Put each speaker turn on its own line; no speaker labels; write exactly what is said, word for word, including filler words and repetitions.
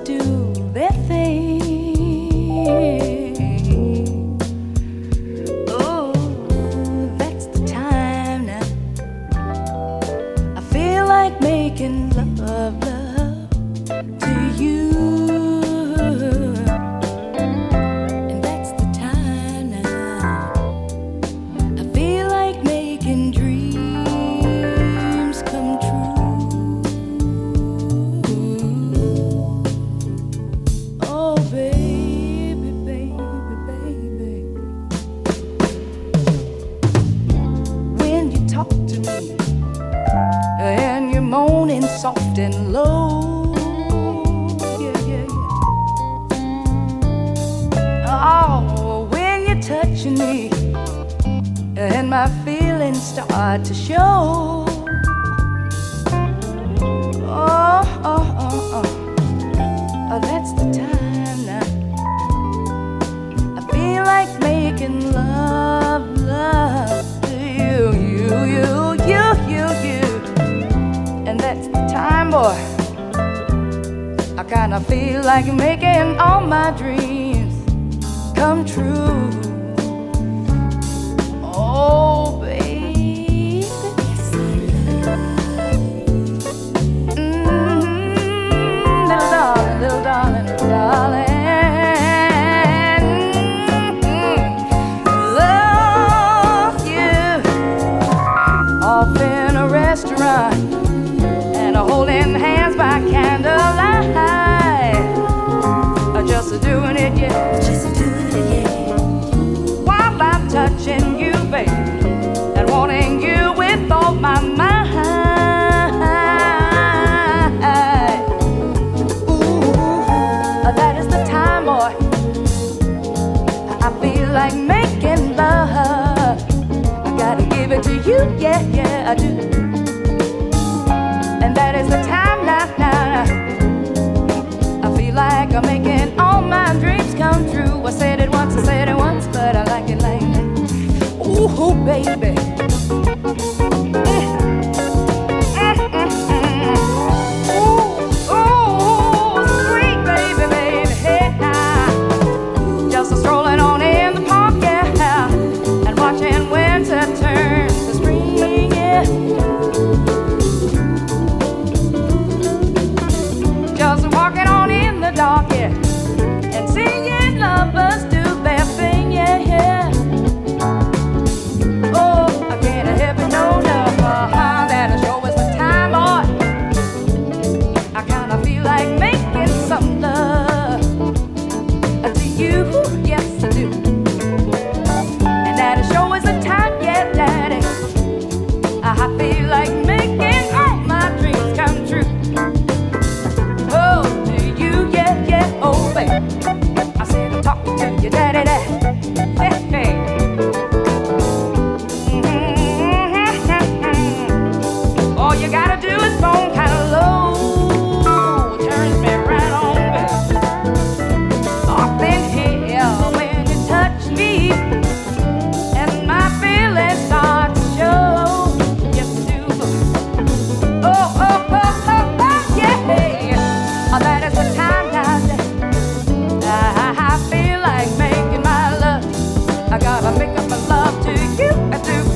do their thing. Oh, that's the time now. I feel like making love, love to you. And that's the time now. I feel like making dreams come true. Oh, baby, baby, baby. When you talk to me and you're moaning soft and low, yeah, yeah, yeah. Oh, when you're touching me and my feelings start to show. Oh, oh, oh, oh, oh, that's the time now. I feel like making love, love to you, you, you, you, you, you. And that's the time, boy. I kinda feel like making all my dreams come true. Oh, baby. Mm-hmm. Little darling, little darling, little darling. Mm-hmm. Love you. Off in a restaurant and a holding hands by candlelight. Just doing it, yeah. Just doing it, yeah. While I'm touching you, baby, and wanting you with all my mind. Ooh, that is the time, boy. I feel like making love. I gotta give it to you, yeah, yeah, I do. And that is the time now, now. I feel like I'm making all my dreams come true. I said it once, I said it once, but I like it like that. Ooh, baby. Dark, yeah, and seeing lovers do their thing, yeah, yeah. Oh, I can't help it, no, no, uh-huh, that sure is the time, boy. I kinda feel like making some love to you, yes I do. And that sure is the time, yeah, daddy. I feel like making all my dreams come true. Oh, baby, I said I'm talking to your daddy, daddy. Hey, hey. Mm-hmm. All you gotta do is phone kind of low. Turns me right on, baby. Off in here when you touch me and my feelings start to show. Yes, I do. Oh, oh, oh, oh, oh, yeah. Oh, that is the time now. I gotta make up my love to you. I do.